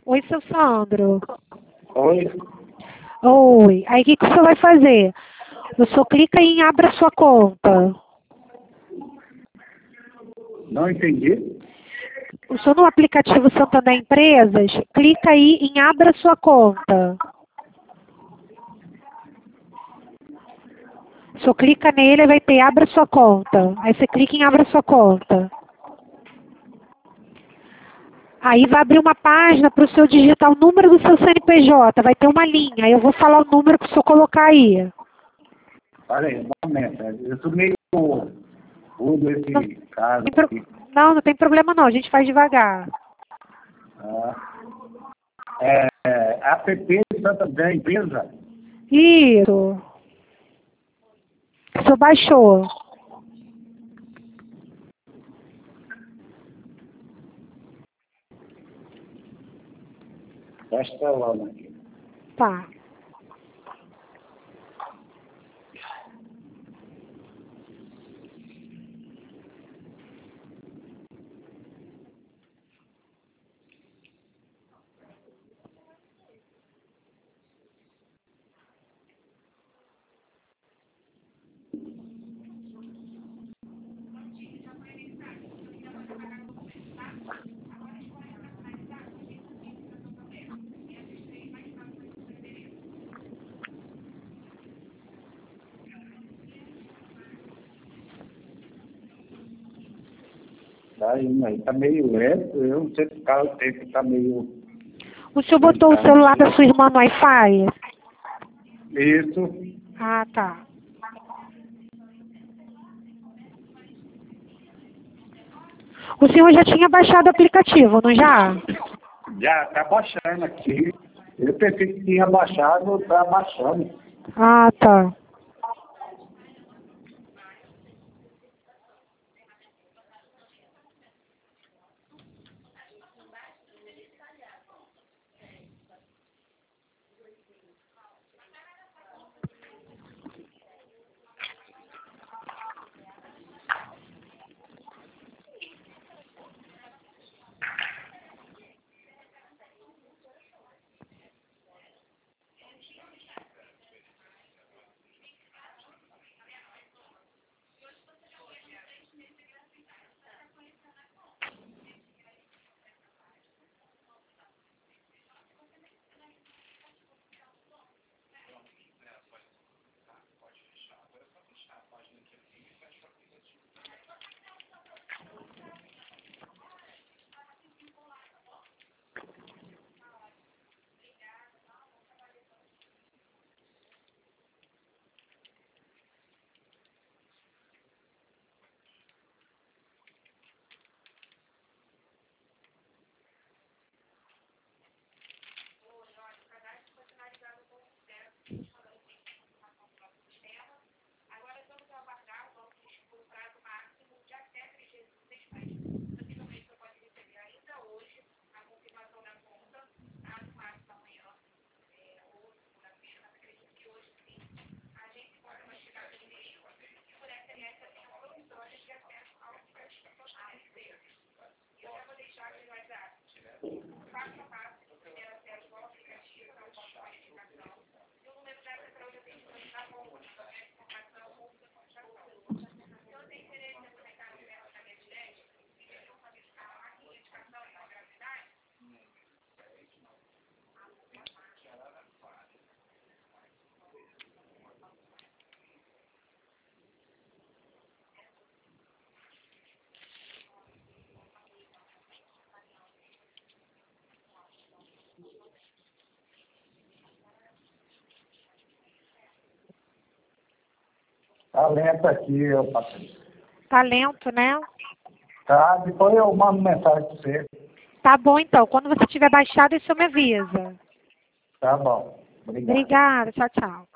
Oi, seu Sandro. Oi? Oi. Aí o que o senhor vai fazer? O senhor clica em abra sua conta. Não entendi. O senhor no aplicativo Santander Empresas, clica aí em abra sua conta. O senhor clica nele e vai ter abra sua conta. Aí você clica em abra sua conta. Aí vai abrir uma página para o senhor digitar o número do seu CNPJ. Vai ter uma linha. Aí eu vou falar o número para o senhor colocar aí. Olha aí, um momento. Eu sou meio rudo esse caso aqui. Não tem problema não. A gente faz devagar. App Santander Empresa? Isso. O senhor baixou. Está instalando aqui. Tá. Tá indo aí. Tá meio lento. Eu não sei se o carro tem que tá meio... O senhor botou o celular da sua irmã no Wi-Fi? Isso. Ah, tá. O senhor já tinha baixado o aplicativo, não já? Já tá baixando aqui. Eu pensei que tinha baixado, tá baixando. Ah, tá. Tá lento aqui, eu passei. Tá lento, né? Tá, depois eu mando mensagem pra você. Tá bom, então. Quando você tiver baixado, o senhor me avisa. Tá bom. Obrigado. Obrigada. Tchau, tchau.